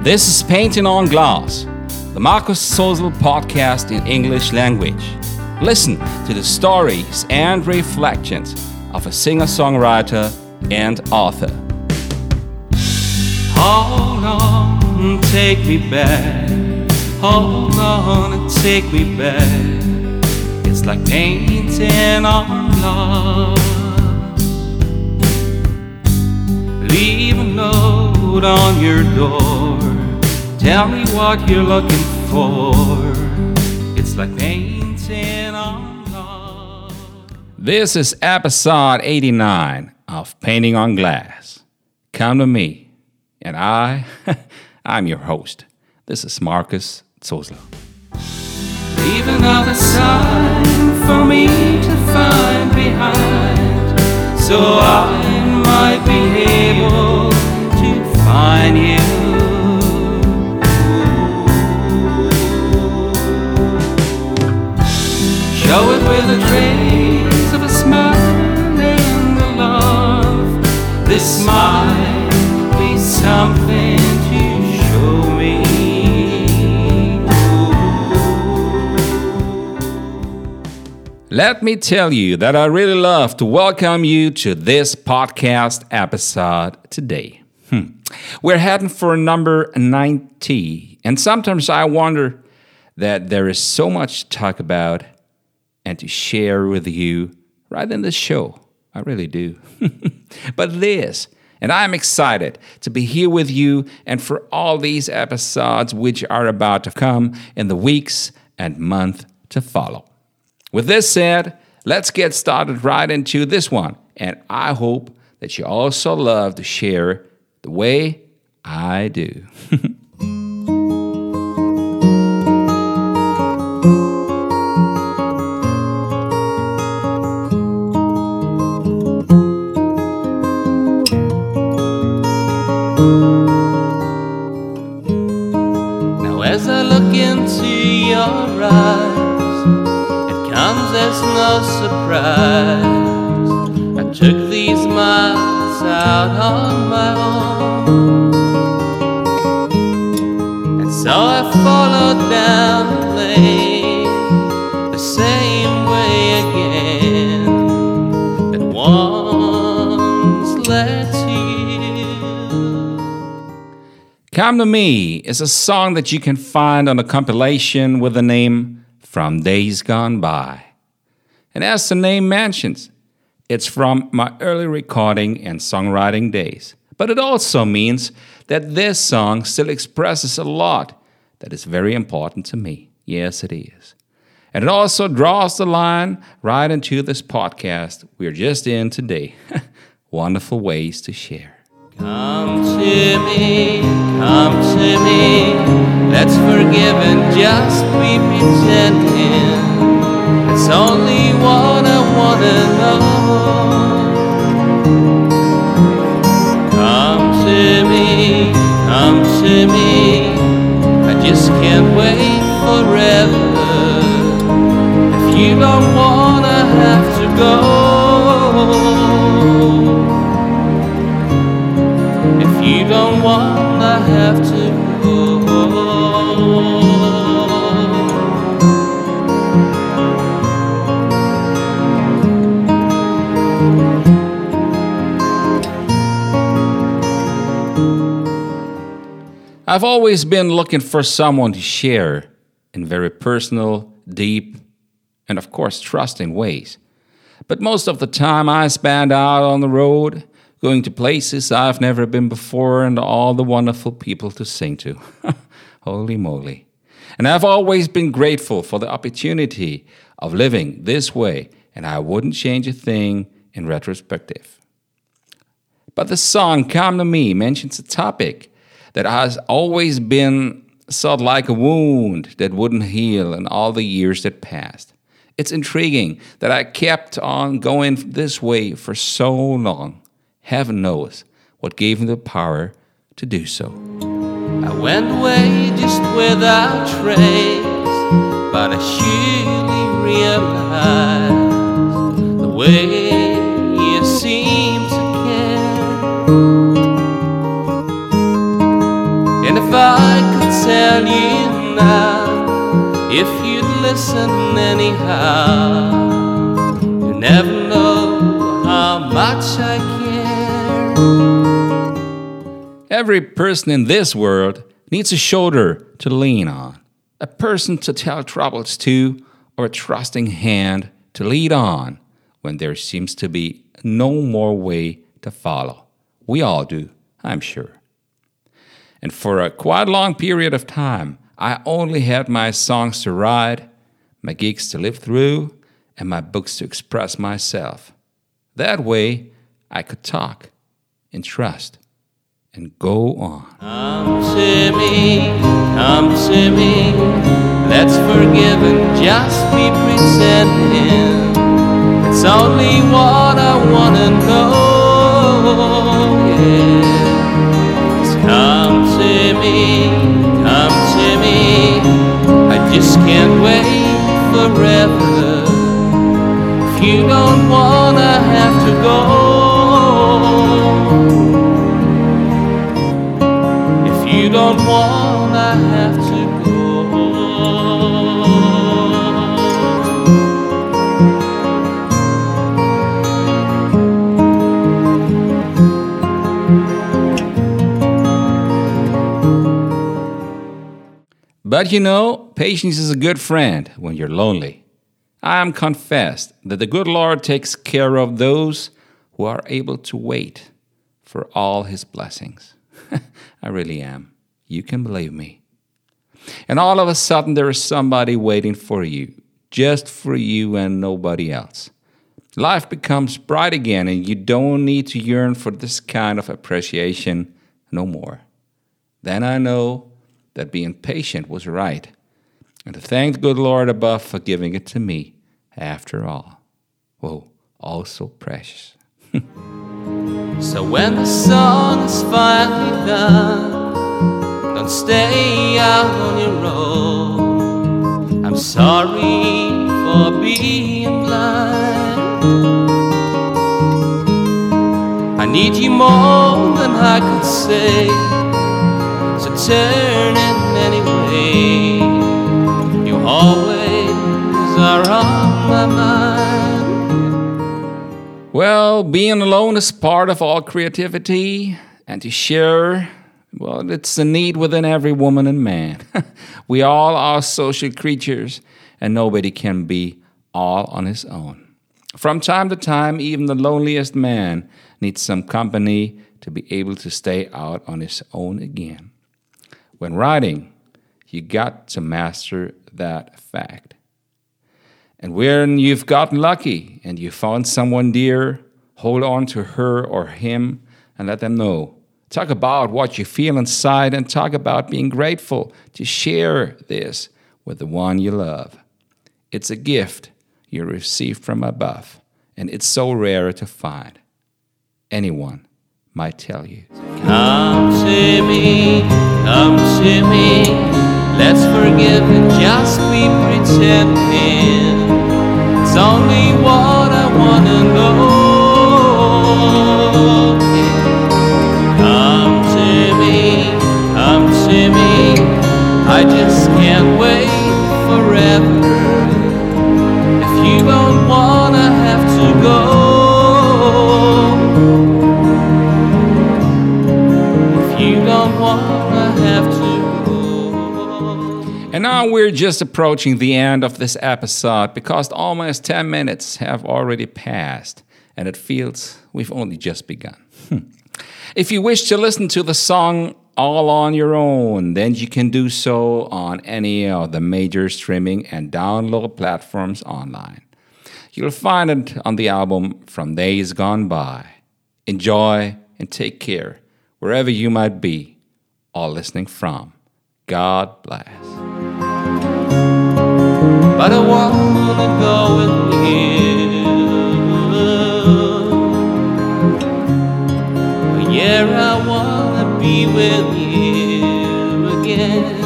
This is Painting on Glass, the Markus Zollsl podcast in English language. Listen to the stories and reflections of a singer-songwriter and author. Hold on, take me back. Hold on and take me back. It's like painting on glass. Leave a note on your door. Tell me what you're looking for. It's like painting on glass. This is episode 89 of Painting on Glass. Come to me, and I'm your host. This is Markus Zollsl. Leave another sign for me to find behind, so I might be able to find you. Show it with a trace of a smile and a love. This might be something to show me. Let me tell you that I really love to welcome you to this podcast episode today. We're heading for number 90, and sometimes I wonder that there is so much to talk about and to share with you right in this show. I really do. But this, and I'm excited to be here with you and for all these episodes which are about to come in the weeks and months to follow. With this said, let's get started right into this one. And I hope that you also love to share the way I do. Now as I look into your eyes, it comes as no surprise. I took these miles out on my own, and so I followed down the lane the same way again that once led to you. Come to Me is a song that you can find on a compilation with the name From Days Gone By. And as the name mentions, it's from my early recording and songwriting days. But it also means that this song still expresses a lot that is very important to me. Yes, it is. And it also draws the line right into this podcast we're just in today. Wonderful ways to share. Come to me, let's forgive and just be pretending. It's only what I wanna know. Come to me, I just can't wait forever. If you don't wanna have to go, if you don't wanna have to go. I've always been looking for someone to share in very personal, deep, and of course trusting ways. But most of the time I spend out on the road, going to places I've never been before and all the wonderful people to sing to. Holy moly. And I've always been grateful for the opportunity of living this way, and I wouldn't change a thing in retrospective. But the song Come to Me mentions a topic that has always been sort of like a wound that wouldn't heal in all the years that passed. It's intriguing that I kept on going this way for so long. Heaven knows what gave me the power to do so. I went away just without trace, but I surely realized the way you seem to care. And if I tell you now, if you'd listen anyhow, you never know how much I care. Every person in this world needs a shoulder to lean on, a person to tell troubles to, or a trusting hand to lead on when there seems to be no more way to follow. We all do, I'm sure. And for a quite long period of time, I only had my songs to write, my gigs to live through, and my books to express myself. That way, I could talk and trust and go on. Come to me, let's forgive and just be pretending. It's only what I wanna know, yeah. Just come to me, I just can't wait forever. If you don't wanna have to go, you don't wanna have to go. But you know, patience is a good friend when you're lonely. I am confessed that the good Lord takes care of those who are able to wait for all his blessings. I really am. You can believe me. And all of a sudden, there is somebody waiting for you, just for you and nobody else. Life becomes bright again, and you don't need to yearn for this kind of appreciation no more. Then I know that being patient was right, and to thank the good Lord above for giving it to me after all. Whoa, all so precious. So when the song is finally done, don't stay out on your own. I'm sorry for being blind. I need you more than I could say, so turn in anyway. You always are on my mind. Well, being alone is part of all creativity, and to share, well, it's a need within every woman and man. We all are social creatures, and nobody can be all on his own. From time to time, even the loneliest man needs some company to be able to stay out on his own again. When writing, you got to master that fact. And when you've gotten lucky and you found someone dear, hold on to her or him and let them know. Talk about what you feel inside and talk about being grateful to share this with the one you love. It's a gift you received from above, and it's so rare to find. Anyone might tell you. Come to me, let's forgive and just be pretending. It's only what I wanna know. Come to me, I just can't wait forever. If you don't wanna have to go, And now we're just approaching the end of this episode because almost 10 minutes have already passed and it feels we've only just begun. If you wish to listen to the song all on your own, then you can do so on any of the major streaming and download platforms online. You'll find it on the album From Days Gone By. Enjoy and take care wherever you might be, all listening from. God bless. But I wanna go with you. Yeah, I wanna be with you again.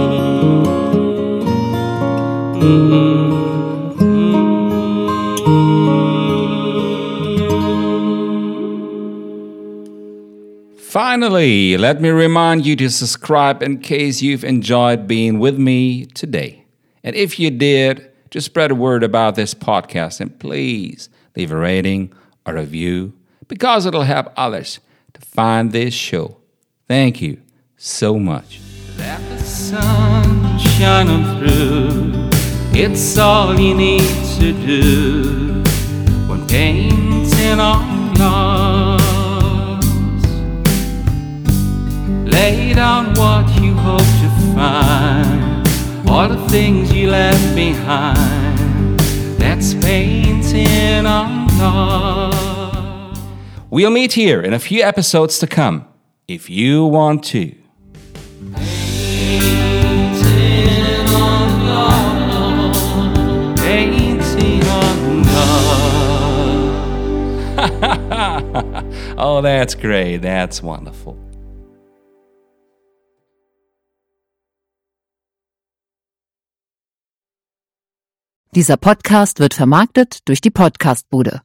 Mm-hmm. Finally, let me remind you to subscribe in case you've enjoyed being with me today. And if you did, just spread a word about this podcast and please leave a rating or review because it'll help others to find this show. Thank you so much. Let the sun shine on through. It's all you need to do when painting on glass. Lay down what you hope to find, all the things you left behind. That's painting on glass. We'll meet here in a few episodes to come, if you want to. Painting on glass. Painting on glass. Oh, that's great. That's wonderful. Dieser Podcast wird vermarktet durch die Podcastbude.